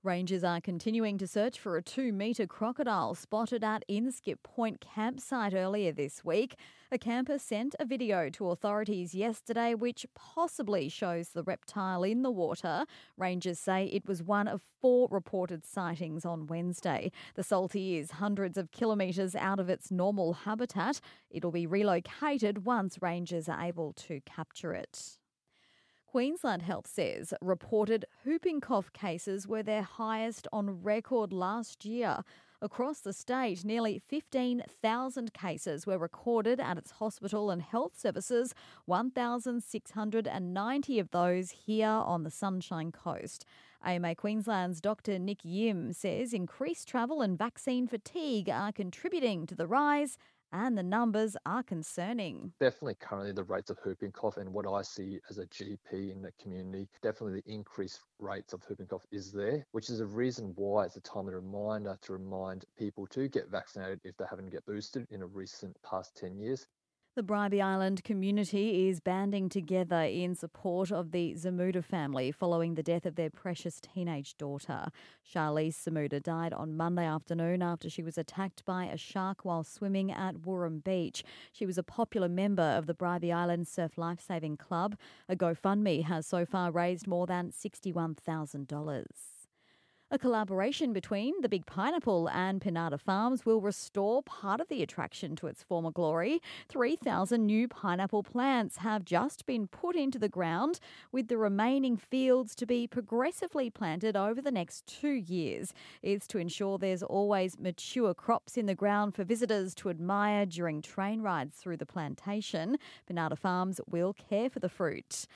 Rangers are continuing to search for a 2-metre crocodile spotted at Inskip Point campsite earlier this week. A camper sent a video to authorities yesterday which possibly shows the reptile in the water. Rangers say it was one of 4 reported sightings on Wednesday. The salty is hundreds of kilometres out of its normal habitat. It'll be relocated once rangers are able to capture it. Queensland Health says reported whooping cough cases were their highest on record last year. Across the state, nearly 15,000 cases were recorded at its hospital and health services, 1,690 of those here on the Sunshine Coast. AMA Queensland's Dr Nick Yim says increased travel and vaccine fatigue are contributing to the rise, and the numbers are concerning. Definitely currently the rates of whooping cough and what I see as a GP in the community, definitely the increased rates of whooping cough is there, which is a reason why it's a timely reminder to remind people to get vaccinated if they haven't get boosted in a recent past 10 years. The Bribie Island community is banding together in support of the Zamuda family following the death of their precious teenage daughter. Charlize Zamuda died on Monday afternoon after she was attacked by a shark while swimming at Wurrum Beach. She was a popular member of the Bribie Island Surf Lifesaving Club. A GoFundMe has so far raised more than $61,000. A collaboration between the Big Pineapple and Pinata Farms will restore part of the attraction to its former glory. 3,000 new pineapple plants have just been put into the ground, with the remaining fields to be progressively planted over the next 2 years. It's to ensure there's always mature crops in the ground for visitors to admire during train rides through the plantation. Pinata Farms will care for the fruit.